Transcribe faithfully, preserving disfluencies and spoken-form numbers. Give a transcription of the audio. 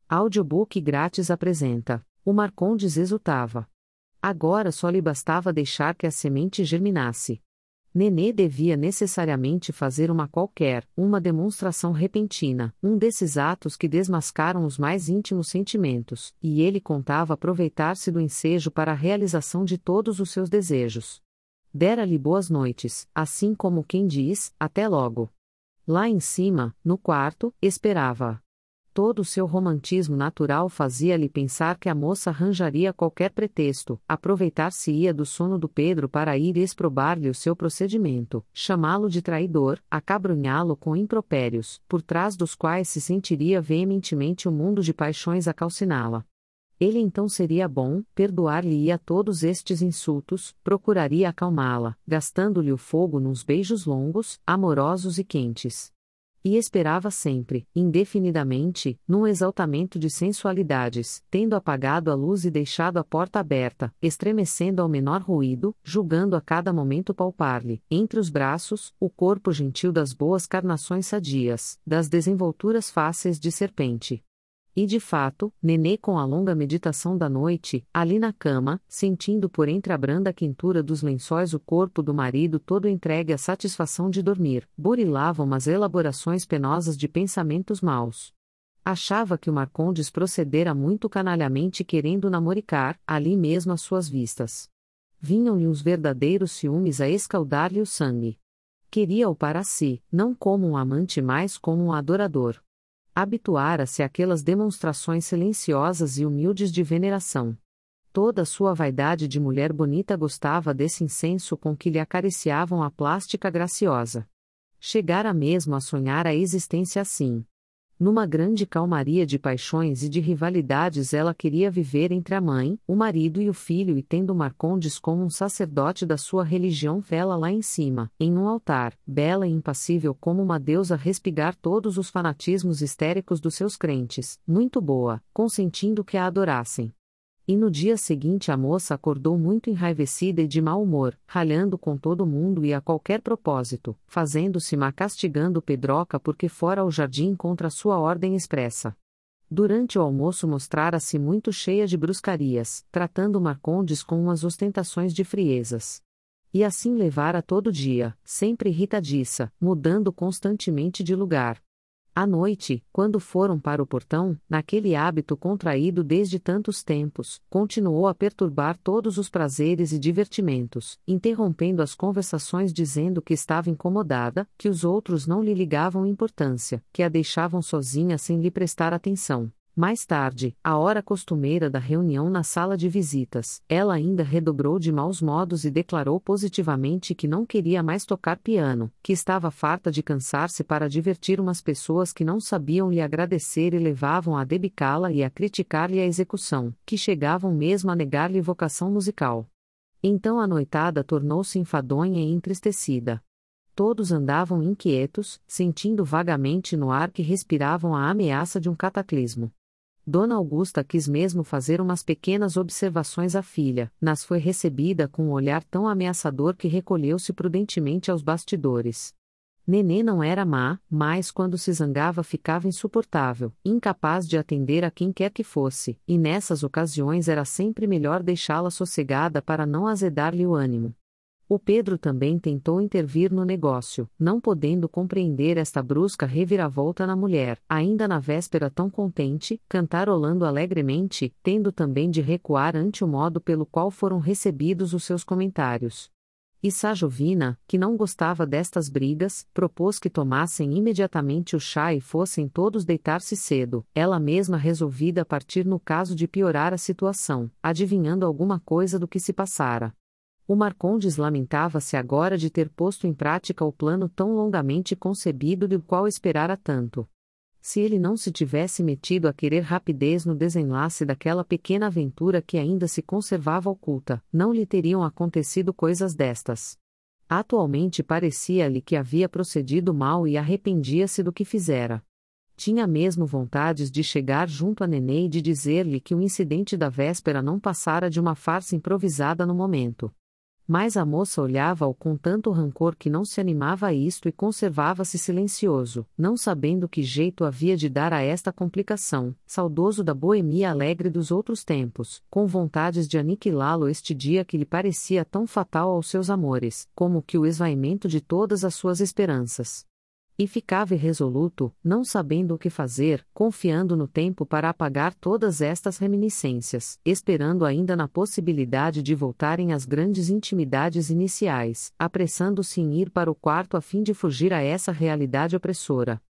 Audiobook grátis apresenta. O Marcondes exultava. Agora só lhe bastava deixar que a semente germinasse. Nenê devia necessariamente fazer uma qualquer, uma demonstração repentina, um desses atos que desmascaram os mais íntimos sentimentos, e ele contava aproveitar-se do ensejo para a realização de todos os seus desejos. Dera-lhe boas noites, assim como quem diz, até logo. Lá em cima, no quarto, esperava-a. Todo o seu romantismo natural fazia-lhe pensar que a moça arranjaria qualquer pretexto, aproveitar-se-ia do sono do Pedro para ir exprobar-lhe o seu procedimento, chamá-lo de traidor, acabrunhá-lo com impropérios, por trás dos quais se sentiria veementemente o mundo de paixões a calciná-la. Ele então seria bom, perdoar-lhe-ia todos estes insultos, procuraria acalmá-la, gastando-lhe o fogo nos beijos longos, amorosos e quentes. E esperava sempre, indefinidamente, num exaltamento de sensualidades, tendo apagado a luz e deixado a porta aberta, estremecendo ao menor ruído, julgando a cada momento palpar-lhe, entre os braços, o corpo gentil das boas carnações sadias, das desenvolturas fáceis de serpente. E de fato, Nenê com a longa meditação da noite, ali na cama, sentindo por entre a branda quentura dos lençóis o corpo do marido todo entregue à satisfação de dormir, burilava umas elaborações penosas de pensamentos maus. Achava que o Marcondes procedera muito canalhamente querendo namoricar, ali mesmo às suas vistas. Vinham-lhe uns verdadeiros ciúmes a escaldar-lhe o sangue. Queria-o para si, não como um amante mas como um adorador. Habituara-se àquelas demonstrações silenciosas e humildes de veneração. Toda a sua vaidade de mulher bonita gostava desse incenso com que lhe acariciavam a plástica graciosa. Chegara mesmo a sonhar a existência assim. Numa grande calmaria de paixões e de rivalidades ela queria viver entre a mãe, o marido e o filho e tendo Marcondes como um sacerdote da sua religião vê-la lá em cima, em um altar, bela e impassível como uma deusa respigar todos os fanatismos histéricos dos seus crentes, muito boa, consentindo que a adorassem. E no dia seguinte a moça acordou muito enraivecida e de mau humor, ralhando com todo mundo e a qualquer propósito, fazendo-se má castigando Pedroca porque fora ao jardim contra sua ordem expressa. Durante o almoço mostrara-se muito cheia de bruscarias, tratando Marcondes com umas ostentações de friezas. E assim levara todo dia, sempre irritadiça, mudando constantemente de lugar. À noite, quando foram para o portão, naquele hábito contraído desde tantos tempos, continuou a perturbar todos os prazeres e divertimentos, interrompendo as conversações dizendo que estava incomodada, que os outros não lhe ligavam importância, que a deixavam sozinha sem lhe prestar atenção. Mais tarde, à hora costumeira da reunião na sala de visitas, ela ainda redobrou de maus modos e declarou positivamente que não queria mais tocar piano, que estava farta de cansar-se para divertir umas pessoas que não sabiam lhe agradecer e levavam a debicá-la e a criticar-lhe a execução, que chegavam mesmo a negar-lhe vocação musical. Então a noitada tornou-se enfadonha e entristecida. Todos andavam inquietos, sentindo vagamente no ar que respiravam a ameaça de um cataclismo. Dona Augusta quis mesmo fazer umas pequenas observações à filha, mas foi recebida com um olhar tão ameaçador que recolheu-se prudentemente aos bastidores. Nenê não era má, mas quando se zangava ficava insuportável, incapaz de atender a quem quer que fosse, e nessas ocasiões era sempre melhor deixá-la sossegada para não azedar-lhe o ânimo. O Pedro também tentou intervir no negócio, não podendo compreender esta brusca reviravolta na mulher, ainda na véspera tão contente, cantarolando alegremente, tendo também de recuar ante o modo pelo qual foram recebidos os seus comentários. E Sajovina, que não gostava destas brigas, propôs que tomassem imediatamente o chá e fossem todos deitar-se cedo, ela mesma resolvida a partir no caso de piorar a situação, adivinhando alguma coisa do que se passara. O Marcondes lamentava-se agora de ter posto em prática o plano tão longamente concebido do qual esperara tanto. Se ele não se tivesse metido a querer rapidez no desenlace daquela pequena aventura que ainda se conservava oculta, não lhe teriam acontecido coisas destas. Atualmente parecia-lhe que havia procedido mal e arrependia-se do que fizera. Tinha mesmo vontades de chegar junto a Nenê e de dizer-lhe que o incidente da véspera não passara de uma farsa improvisada no momento. Mas a moça olhava-o com tanto rancor que não se animava a isto e conservava-se silencioso, não sabendo que jeito havia de dar a esta complicação, saudoso da boemia alegre dos outros tempos, com vontades de aniquilá-lo este dia que lhe parecia tão fatal aos seus amores, como que o esvaimento de todas as suas esperanças. E ficava irresoluto, não sabendo o que fazer, confiando no tempo para apagar todas estas reminiscências, esperando ainda na possibilidade de voltarem às grandes intimidades iniciais, apressando-se em ir para o quarto a fim de fugir a essa realidade opressora.